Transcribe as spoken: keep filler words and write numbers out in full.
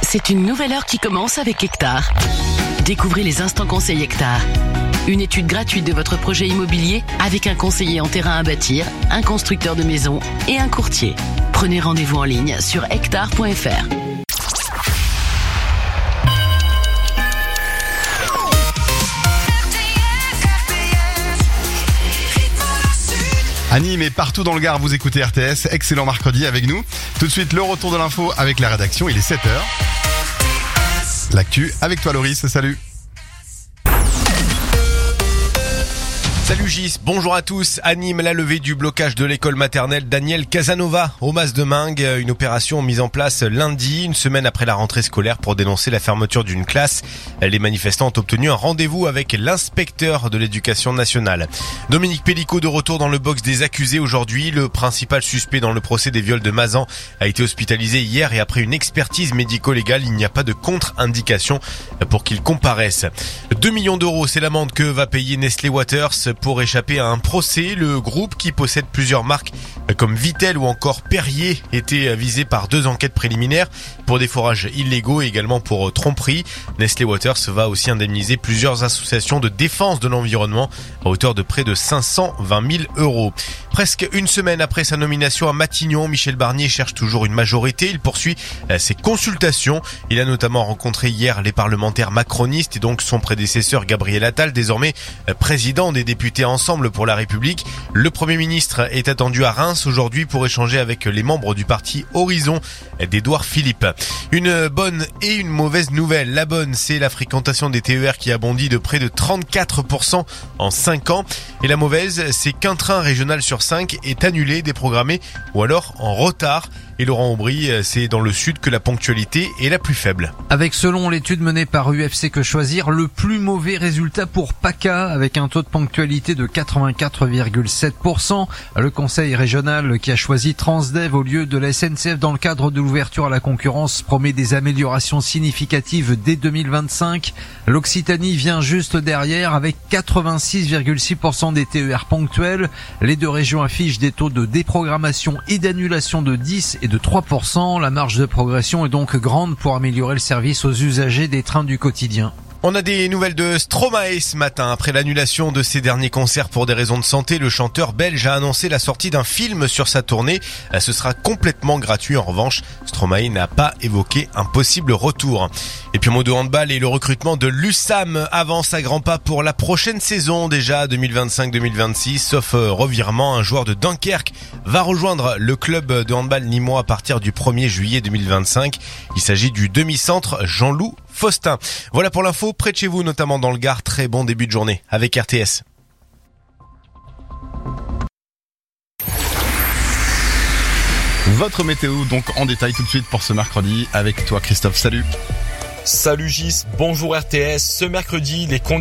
C'est une nouvelle heure qui commence avec Hectare. Découvrez les instants conseils Hectare. Une étude gratuite de votre projet immobilier avec un conseiller en terrain à bâtir, un constructeur de maisons et un courtier. Prenez rendez-vous en ligne sur hectare point f r. À Nîmes et partout dans le Gard, vous écoutez R T S. Excellent mercredi avec nous. Tout de suite, le retour de l'info avec la rédaction. Il est sept heures. L'actu avec toi, Loris. Salut. Salut Gis, bonjour à tous. À Nîmes, la levée du blocage de l'école maternelle Daniel Casanova au Mas de Mingue. Une opération mise en place lundi, une semaine après la rentrée scolaire pour dénoncer la fermeture d'une classe. Les manifestants ont obtenu un rendez-vous avec l'inspecteur de l'éducation nationale. Dominique Pellicot de retour dans le box des accusés aujourd'hui. Le principal suspect dans le procès des viols de Mazan a été hospitalisé hier et après une expertise médico-légale, il n'y a pas de contre-indication pour qu'il comparaisse. deux millions d'euros, c'est l'amende que va payer Nestlé Waters pour échapper à un procès. Le groupe qui possède plusieurs marques comme Vittel ou encore Perrier était visé par deux enquêtes préliminaires pour des forages illégaux et également pour tromperie. Nestlé Waters va aussi indemniser plusieurs associations de défense de l'environnement à hauteur de près de cinq cent vingt mille euros. Presque une semaine après sa nomination à Matignon, Michel Barnier cherche toujours une majorité. Il poursuit ses consultations. Il a notamment rencontré hier les parlementaires macronistes et donc son prédécesseur Gabriel Attal, désormais président des députés Ensemble pour la République. Le Premier ministre est attendu à Reims aujourd'hui pour échanger avec les membres du parti Horizon d'Édouard Philippe. Une bonne et une mauvaise nouvelle. La bonne, c'est la fréquentation des T E R qui a bondi de près de trente-quatre pour cent en cinq ans. Et la mauvaise, c'est qu'un train régional sur cinq est annulé, déprogrammé ou alors en retard. Et Laurent Aubry, c'est dans le sud que la ponctualité est la plus faible. Avec, selon l'étude menée par U F C Que Choisir, le plus mauvais résultat pour PACA avec un taux de ponctualité de quatre-vingt-quatre virgule sept pour cent. Le conseil régional qui a choisi Transdev au lieu de la S N C F dans le cadre de l'ouverture à la concurrence promet des améliorations significatives dès deux mille vingt-cinq. L'Occitanie vient juste derrière avec quatre-vingt-six virgule six pour cent des T E R ponctuels. Les deux régions affichent des taux de déprogrammation et d'annulation de dix et de trois pour cent. La marge de progression est donc grande pour améliorer le service aux usagers des trains du quotidien. On a des nouvelles de Stromae ce matin. Après l'annulation de ses derniers concerts pour des raisons de santé, le chanteur belge a annoncé la sortie d'un film sur sa tournée. Ce sera complètement gratuit. En revanche, Stromae n'a pas évoqué un possible retour. Et puis, mot de handball et le recrutement de l'U S A M avance à grands pas pour la prochaine saison, déjà deux mille vingt-cinq deux mille vingt-six. Sauf revirement, un joueur de Dunkerque va rejoindre le club de handball nîmois à partir du premier juillet deux mille vingt-cinq. Il s'agit du demi-centre Jean-Loup Faustin. Voilà pour l'info, près de chez vous, notamment dans le Gard. Très bon début de journée avec R T S. Votre météo, donc en détail tout de suite pour ce mercredi avec toi, Christophe. Salut. Salut Gis, bonjour R T S. Ce mercredi, les conditions